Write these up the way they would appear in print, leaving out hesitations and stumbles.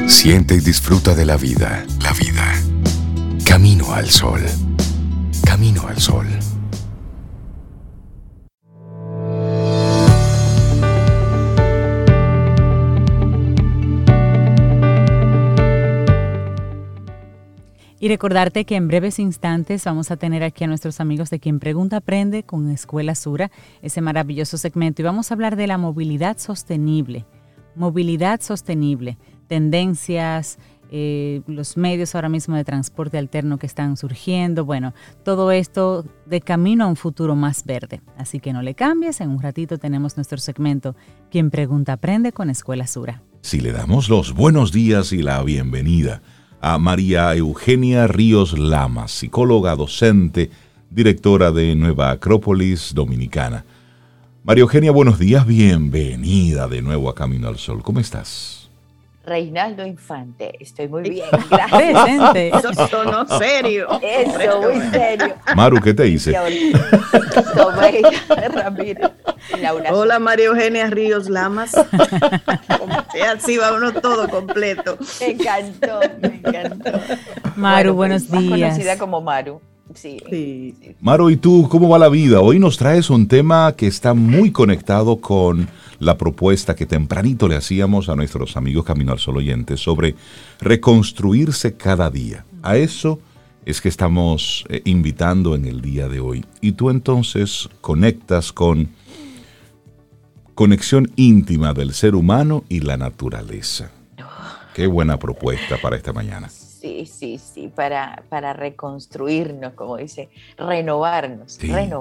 Siente y disfruta de la vida. La vida. Camino al sol. Camino al sol. Y recordarte que en breves instantes vamos a tener aquí a nuestros amigos de Quien Pregunta Aprende con Escuela Sura, ese maravilloso segmento. Y vamos a hablar de la movilidad sostenible. Movilidad sostenible, tendencias, los medios ahora mismo de transporte alterno que están surgiendo. Bueno, todo esto de camino a un futuro más verde. Así que no le cambies, en un ratito tenemos nuestro segmento Quien Pregunta Aprende con Escuela Sura. Si le damos los buenos días y la bienvenida a María Eugenia Ríos Lamas, psicóloga, docente, directora de Nueva Acrópolis Dominicana. María Eugenia, buenos días, bienvenida de nuevo a Camino al Sol. ¿Cómo estás? Reinaldo Infante, estoy muy bien, gracias. Presente. Eso sonó serio. Eso, muy serio. Maru, ¿qué te hice? Sobeida Ramírez. Hola, María Eugenia Ríos Lamas. Así vámonos todo completo. Me encantó, me encantó. Maru, Bueno, buenos más días. conocida como Maru. Sí. Maru, ¿y tú cómo va la vida? Hoy nos traes un tema que está muy conectado con la propuesta que tempranito le hacíamos a nuestros amigos Camino al Sol oyentes sobre reconstruirse cada día. A eso es que estamos invitando en el día de hoy. Y tú entonces conectas con conexión íntima del ser humano y la naturaleza. Qué buena propuesta para esta mañana. Sí, para reconstruirnos, como dice, renovarnos.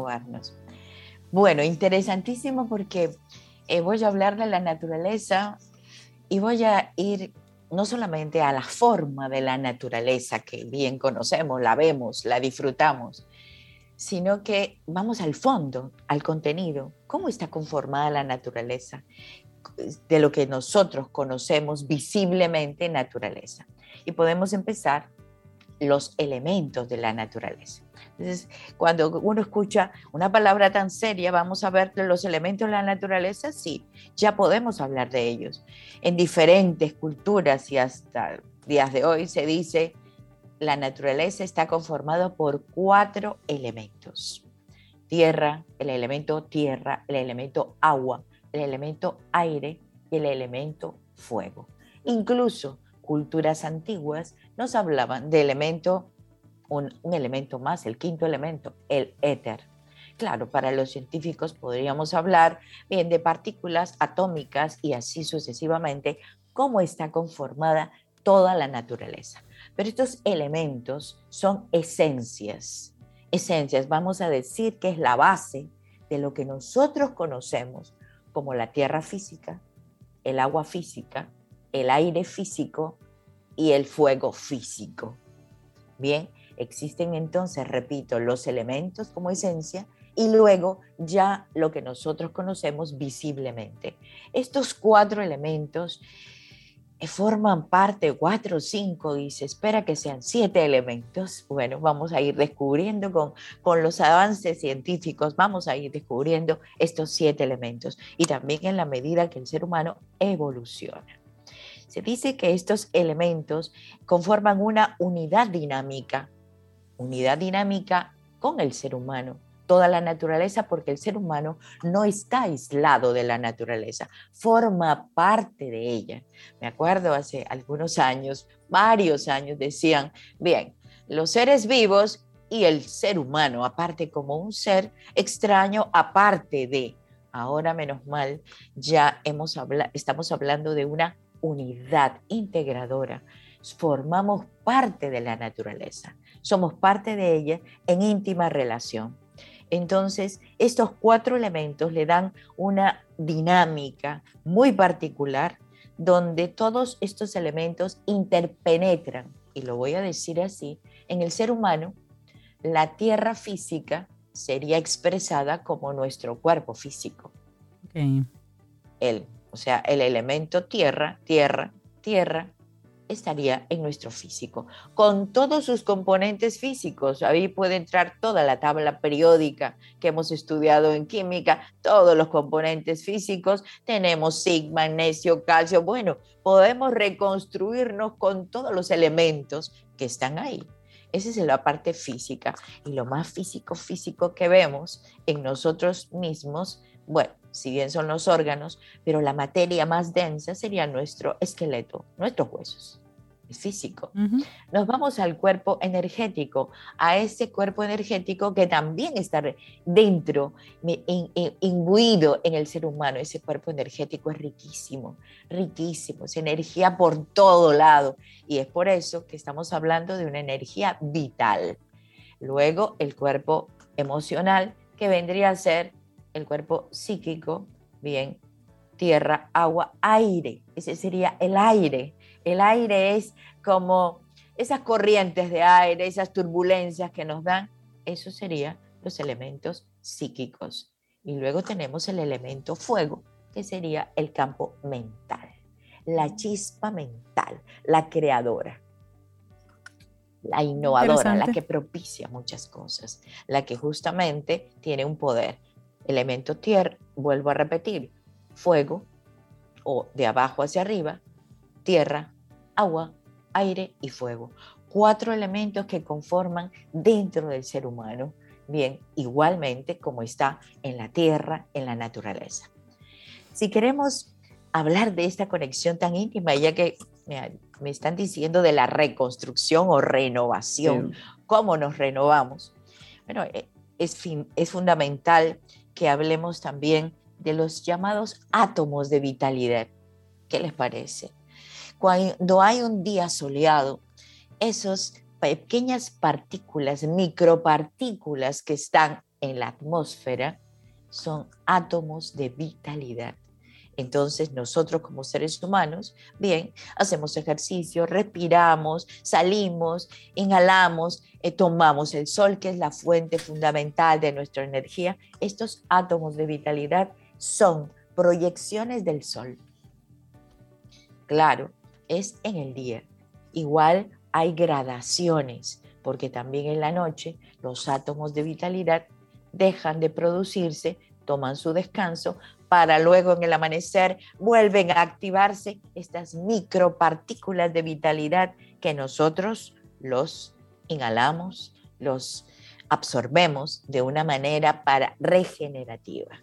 Bueno, interesantísimo porque voy a hablar de la naturaleza y voy a ir no solamente a la forma de la naturaleza, que bien conocemos, la vemos, la disfrutamos, sino que vamos al fondo, al contenido. ¿Cómo está conformada la naturaleza? De lo que nosotros conocemos visiblemente naturaleza. Y podemos empezar los elementos de la naturaleza. Entonces, cuando uno escucha una palabra tan seria, vamos a ver los elementos de la naturaleza, sí, ya podemos hablar de ellos. En diferentes culturas y hasta días de hoy se dice la naturaleza está conformada por 4 elementos. Tierra, el elemento agua, el elemento aire y el elemento fuego. Incluso culturas antiguas nos hablaban de un elemento más, el 5º elemento, el éter. Claro, para los científicos podríamos hablar bien de partículas atómicas y así sucesivamente, cómo está conformada toda la naturaleza. Pero estos elementos son esencias. Esencias, vamos a decir que es la base de lo que nosotros conocemos como la tierra física, el agua física, el aire físico y el fuego físico. Bien, existen entonces, repito, los elementos como esencia y luego ya lo que nosotros conocemos visiblemente. Estos 4 elementos forman parte, 4 o 5, dice, espera que sean 7 elementos. Bueno, vamos a ir descubriendo con los avances científicos, vamos a ir descubriendo estos 7 elementos y también en la medida que el ser humano evoluciona. Se dice que estos elementos conforman una unidad dinámica con el ser humano, toda la naturaleza, porque el ser humano no está aislado de la naturaleza, forma parte de ella. Me acuerdo hace algunos años, varios años, decían, bien, los seres vivos y el ser humano, aparte como un ser extraño, aparte de, ahora menos mal, ya estamos hablando de una unidad integradora. Formamos parte de la naturaleza, somos parte de ella en íntima relación. Entonces, estos 4 elementos le dan una dinámica muy particular donde todos estos elementos interpenetran, y lo voy a decir así, en el ser humano. La tierra física sería expresada como nuestro cuerpo físico. Okay. O sea, el elemento tierra estaría en nuestro físico, con todos sus componentes físicos. Ahí puede entrar toda la tabla periódica que hemos estudiado en química, todos los componentes físicos. Tenemos zinc, magnesio, calcio. Bueno, podemos reconstruirnos con todos los elementos que están ahí. Esa es la parte física. Y lo más físico que vemos en nosotros mismos, bueno, si bien son los órganos, pero la materia más densa sería nuestro esqueleto, nuestros huesos. Es físico. Nos vamos al cuerpo energético, a ese cuerpo energético que también está dentro, imbuido en el ser humano. Ese cuerpo energético es riquísimo, riquísimo, es energía por todo lado, y es por eso que estamos hablando de una energía vital. Luego el cuerpo emocional, que vendría a ser el cuerpo psíquico, bien, tierra, agua, aire. Ese sería el aire. El aire es como esas corrientes de aire, esas turbulencias que nos dan. Eso serían los elementos psíquicos. Y luego tenemos el elemento fuego, que sería el campo mental, la chispa mental, la creadora, la innovadora, la que propicia muchas cosas, la que justamente tiene un poder. Elemento tierra, vuelvo a repetir, fuego, o de abajo hacia arriba, tierra, agua, aire y fuego. 4 elementos que conforman dentro del ser humano, bien, igualmente como está en la tierra, en la naturaleza. Si queremos hablar de esta conexión tan íntima, ya que me están diciendo de la reconstrucción o renovación, cómo nos renovamos, bueno, es fundamental que hablemos también de los llamados átomos de vitalidad. ¿Qué les parece? Cuando hay un día soleado, esas pequeñas partículas, micropartículas que están en la atmósfera, son átomos de vitalidad. Entonces nosotros como seres humanos, bien, hacemos ejercicio, respiramos, salimos, inhalamos, tomamos el sol, que es la fuente fundamental de nuestra energía. Estos átomos de vitalidad son proyecciones del sol. Claro, es en el día. Igual hay gradaciones, porque también en la noche los átomos de vitalidad dejan de producirse, toman su descanso, para luego en el amanecer vuelven a activarse estas micropartículas de vitalidad que nosotros los inhalamos, los absorbemos de una manera regenerativa.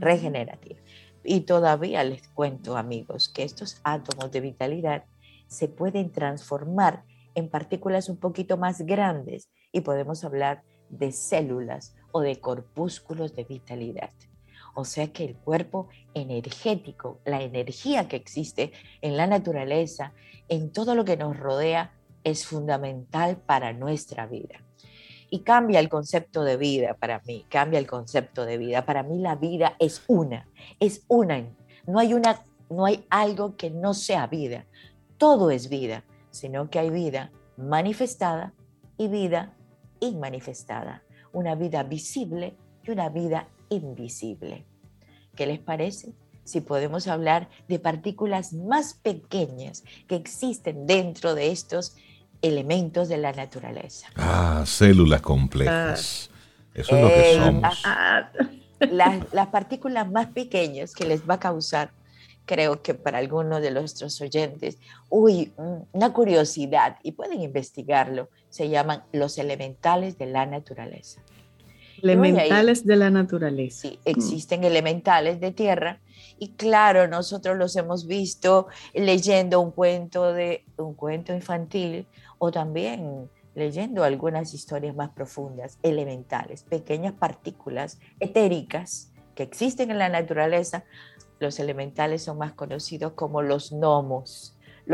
Y todavía les cuento, amigos, que estos átomos de vitalidad se pueden transformar en partículas un poquito más grandes y podemos hablar de células o de corpúsculos de vitalidad. O sea que el cuerpo energético, la energía que existe en la naturaleza, en todo lo que nos rodea, es fundamental para nuestra vida. Y cambia el concepto de vida para mí, cambia el concepto de vida. Para mí la vida es una. No hay algo que no sea vida. Todo es vida, sino que hay vida manifestada y vida inmanifestada. Una vida visible y una vida invisible. ¿Qué les parece? Si podemos hablar de partículas más pequeñas que existen dentro de estos elementos de la naturaleza. Células complejas. Eso es lo que somos. Las partículas más pequeñas que les va a causar, creo que para algunos de nuestros oyentes, una curiosidad, y pueden investigarlo, se llaman los elementales de la naturaleza. Elementales de la naturaleza. Sí, existen elementales de tierra y claro, nosotros los hemos visto leyendo un cuento infantil o también leyendo algunas historias más profundas, elementales, pequeñas partículas etéricas que existen en la naturaleza. Los elementales son más conocidos como los gnomos.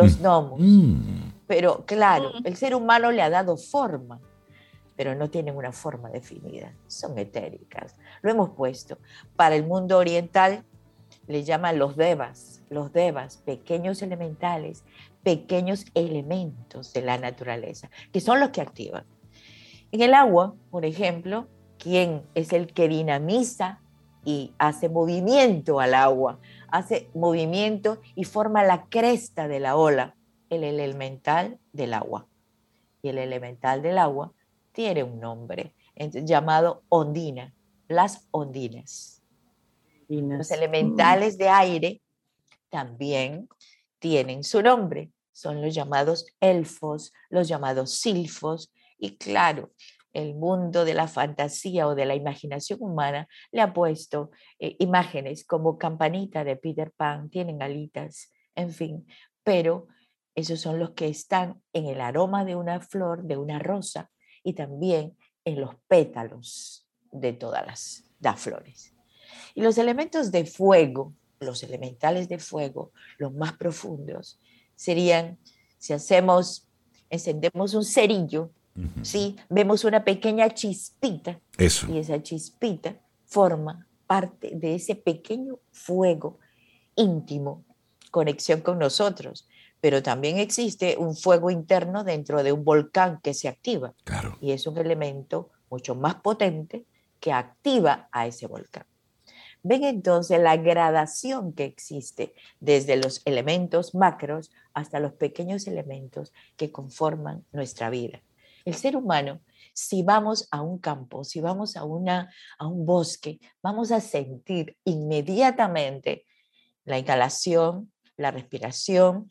Pero claro, el ser humano le ha dado forma, pero no tienen una forma definida, son etéricas. Lo hemos puesto. Para el mundo oriental le llaman los devas, pequeños elementales, pequeños elementos de la naturaleza, que son los que activan. En el agua, por ejemplo, ¿quién es el que dinamiza y hace movimiento al agua? Hace movimiento y forma la cresta de la ola. el elemental del agua. Y el elemental del agua tiene un nombre llamado ondina, las ondinas. Los elementales de aire también tienen su nombre. Son los llamados elfos, los llamados silfos. Y claro, el mundo de la fantasía o de la imaginación humana le ha puesto imágenes como Campanita de Peter Pan, tienen alitas, en fin. Pero esos son los que están en el aroma de una flor, de una rosa, y también en los pétalos de todas las flores. Y los elementos de fuego, los elementales de fuego, los más profundos, serían, si encendemos un cerillo, ¿sí? Vemos una pequeña chispita. Eso. Y esa chispita forma parte de ese pequeño fuego íntimo, conexión con nosotros. Pero también existe un fuego interno dentro de un volcán que se activa. Claro. Y es un elemento mucho más potente que activa a ese volcán. Ven entonces la gradación que existe desde los elementos macros hasta los pequeños elementos que conforman nuestra vida. El ser humano, si vamos a un campo, si vamos a un bosque, vamos a sentir inmediatamente la inhalación, la respiración,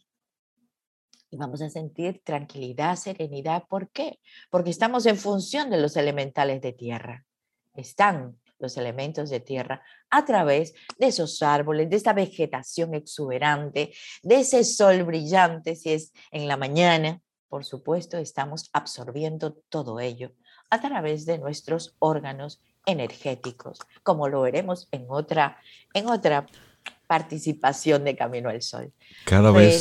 y vamos a sentir tranquilidad, serenidad. ¿Por qué? Porque estamos en función de los elementales de tierra. Están los elementos de tierra a través de esos árboles, de esa vegetación exuberante, de ese sol brillante, si es en la mañana. Por supuesto, estamos absorbiendo todo ello a través de nuestros órganos energéticos, como lo veremos en otra participación de Camino al Sol. Cada vez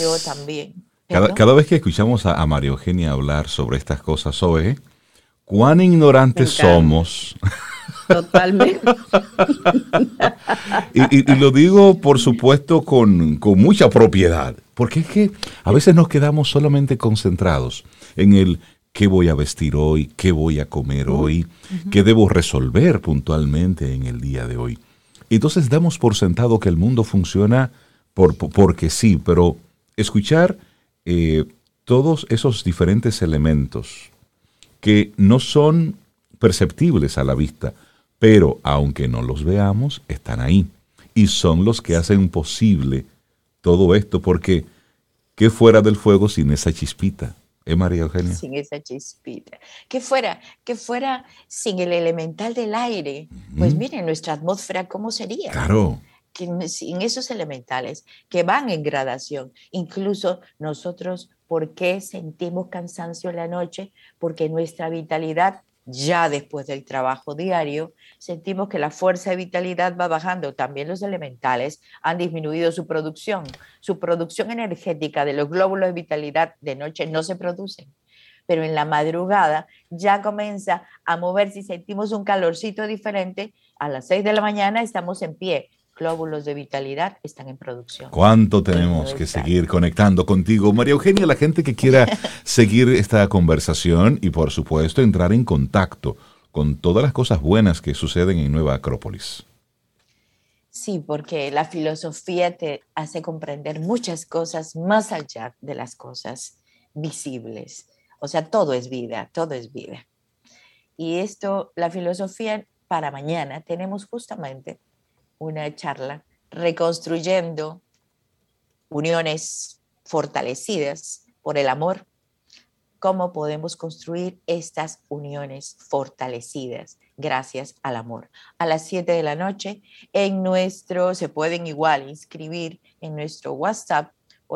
que escuchamos a María Eugenia hablar sobre estas cosas, Zoe, cuán ignorantes somos. Totalmente. y lo digo, por supuesto, con mucha propiedad, porque es que a veces nos quedamos solamente concentrados en el qué voy a vestir hoy, qué voy a comer hoy, qué debo resolver puntualmente en el día de hoy. Entonces damos por sentado que el mundo funciona porque sí, pero escuchar todos esos diferentes elementos que no son perceptibles a la vista, pero aunque no los veamos, están ahí. Y son los que hacen posible todo esto, porque ¿qué fuera del fuego sin esa chispita? María Eugenia. Sin esa chispita. ¿Qué fuera sin el elemental del aire? Pues miren, nuestra atmósfera, ¿cómo sería? Claro. Sin esos elementales que van en gradación. Incluso nosotros, ¿por qué sentimos cansancio en la noche? Porque nuestra vitalidad, ya después del trabajo diario, sentimos que la fuerza de vitalidad va bajando. También los elementales han disminuido su producción. Su producción energética de los glóbulos de vitalidad de noche no se producen. Pero en la madrugada ya comienza a moverse y sentimos un calorcito diferente. A las 6 de la mañana estamos en pie. Glóbulos de vitalidad están en producción. ¿Cuánto tenemos que seguir conectando contigo, María Eugenia? La gente que quiera seguir esta conversación y, por supuesto, entrar en contacto con todas las cosas buenas que suceden en Nueva Acrópolis. Sí, porque la filosofía te hace comprender muchas cosas más allá de las cosas visibles. O sea, todo es vida, todo es vida. Y esto, la filosofía, para mañana tenemos justamente una charla reconstruyendo uniones fortalecidas por el amor. ¿Cómo podemos construir estas uniones fortalecidas gracias al amor? A las 7 de la noche se pueden igual inscribir en nuestro WhatsApp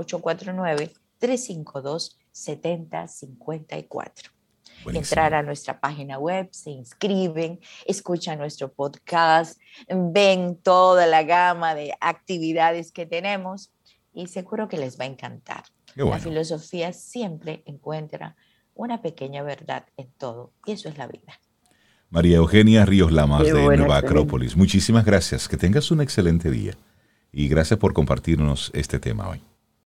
849-352-7054. Buenísimo. Entrar a nuestra página web, se inscriben, escuchan nuestro podcast, ven toda la gama de actividades que tenemos y seguro que les va a encantar. Bueno. La filosofía siempre encuentra una pequeña verdad en todo y eso es la vida. María Eugenia Ríos Lamas de Nueva Acrópolis, muchísimas gracias, que tengas un excelente día y gracias por compartirnos este tema hoy.